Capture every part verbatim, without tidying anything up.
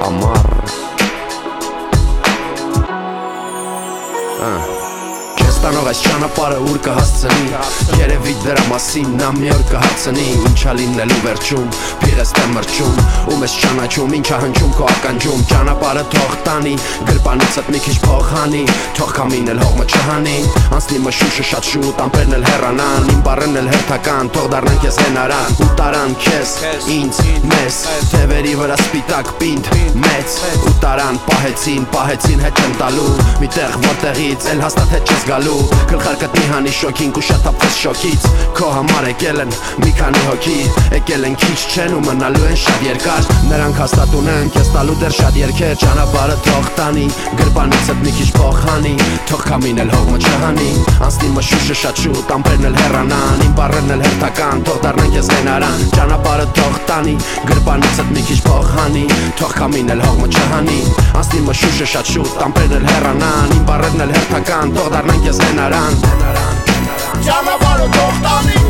համար Ստանող այս ճանապարհը ուր կհասցնի Երևի դրա մասին նա մի օր կհարցնի Ինչա լինելու վերջում, փիրս թե մրջում Ում ես ճանաչում, ինչա հնչում քո ականջում Ճանապարհը թող տանի, գրպանիցդ մի քիչ փող հանի Թող քամին էլ հողմը չհանի Անցնի մշուշը շատ շուտ, ամպերն էլ հեռանան Իմ բառերն էլ հերթական, թող դառնան քեզ հենարան Ու տարան քեզ, ինձ, մեզ Թևերի վրա սպիտակ պինդ, մեծ Ու տարան, պահեցին, պահեցին հետ չեն տալու Միտեղ որտեղից, էլ հաստատ հետ չես գալու Գլխարկդ մի հանի շոքին ու շատապվես շոքից Քո համար եկել են մի քանի հոգի Եկել են քիչ չեն ու մնալու են շատ երկար Նրանք հաստատ ունեն քեզ տալու դեռ շատ երկեր Ճանապարհը թող տանի, գրպանիցդ մի քիչ փող հանի Թող քամին էլ հողմը չհանի Անցնի մշուշը շատ շուտ, ամպերն էլ հեռանան Իմ բառերն էլ հերթական, թող դառնան քեզ հենարան Ճանապարհը թող տանի, գրպանիցդ մի քիչ փող հանի Թող քամին էլ հողմը չհանի Անցնի մշուշը շատ շուտ, ամպերն էլ հեռանան Իմ բառերն էլ հերթական, թող դառնան քեզ հենարան Ճանապարհը թող տանի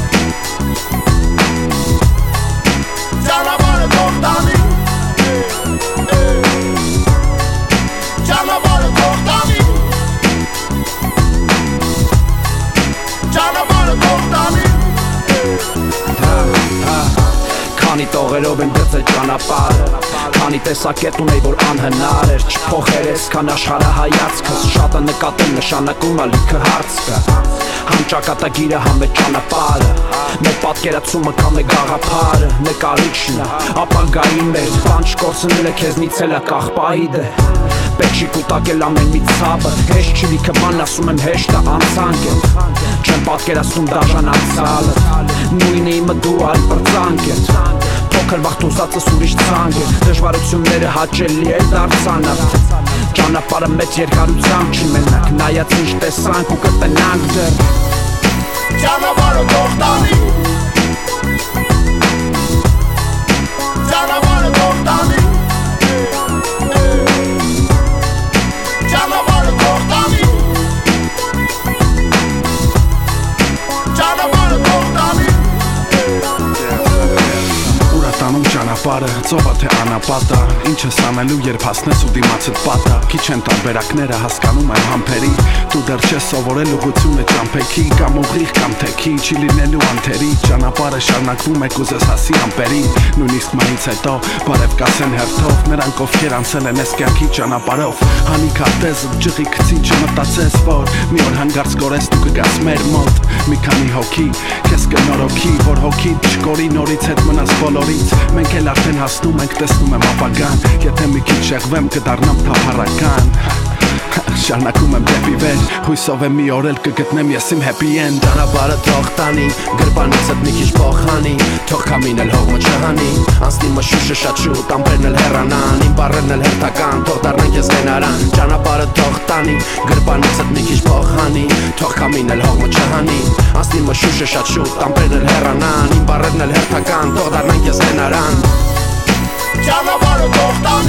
Ճանապարհը թող տանի Ճանապարհը թող տանի Ճանապարհը թող տանի Քանի տողերով եմ գծել ճանապարհը Քանի տեսակետ ունեի, որ անհնար էր Չփոխեր ես, քան աշխարհահայացքս Շատը նկատել նշանակում ա լիքը հարց կա Համ ճակատագիրը, համ է ճանապարհը Մեր պատկերացումը կամ է գաղափարը Նկարիչն է, ապագայի մեր Բան չկորցնել է քեզնից էլ է կաղպահիդը Պետք չի կուտակել ամեն մի ցավը Հեշտ չի լիքը բան ասում եմ հեշտ է անցանք է Չեմ պատկերացնում դաժան անցյալը Նույնը իմը դու այլ պրծանք է Փոքր վաղ տուզածս ուրիշ ցանկ է Դժվարությունները հաճելի է դարձան Ճանապարհը մեծ երկարությամբ չի մենակ Նայած ինչ տեսանք ու կտնանք դեռ Ճանապարհը թող տանի Ճանապարհը թող տանի Ճանապարհը թող տանի Ճանապարհը թող տանի Տանում ճանապարհը, ծովա թե անապատա Ինչ ես անելու, երբ հասնես ու դիմացդ պատա Քիչ են տարբերակները, հասկանում եմ համբերի Դու դեռ չես սովորել ուղղությունը ճամփեքի Կամ ուղիղ կամ թեքի, չի լինելու անթերի Ճանապարհը շարունակվում է կուզես հասի ամպերին Նույնիսկ մահից հետո, բարև կասեն հերթով Նրանք ովքեր անցել են ես կյանքի ճանապարհով Հանի քարտեզը, ջղի քցի չմտածես որ Մի օր հանգարց կորես դու կգաս մեր մոտ Մի քանի հոգի, քեզ կնորոգի Որ հոգիդ չկորի նորից հետ մնաս բոլորից Մենք էլ արդեն հասնում ենք, տեսնում եմ ապագան Եթե մի քիչ շեղվեմ, կդառնամ թափառական Շարունակում եմ դեպի վեր Հույսով եմ մի օր էլ կգտնեմ ես իմ happy end Ճանապարհը թող տանի, գրպանիցդ մի քիչ փող հանի Թող քամին էլ հողմը չհանի Անցնի մշուշը շատ շուտ, ամպերն էլ հեռանան Իմ բառերն էլ հերթական, թող դառնան քեզ հենարան Ճանապարհը թող տանի, գրպանիցդ մի քիչ փող հանի Թող քամին էլ հողմը չհանի Անցնի մշուշը շատ շուտ, ամպերն էլ հեռանան Իմ բառերն էլ հերթական, թող դառնան քեզ հենարան Ճանապարհը թող տանի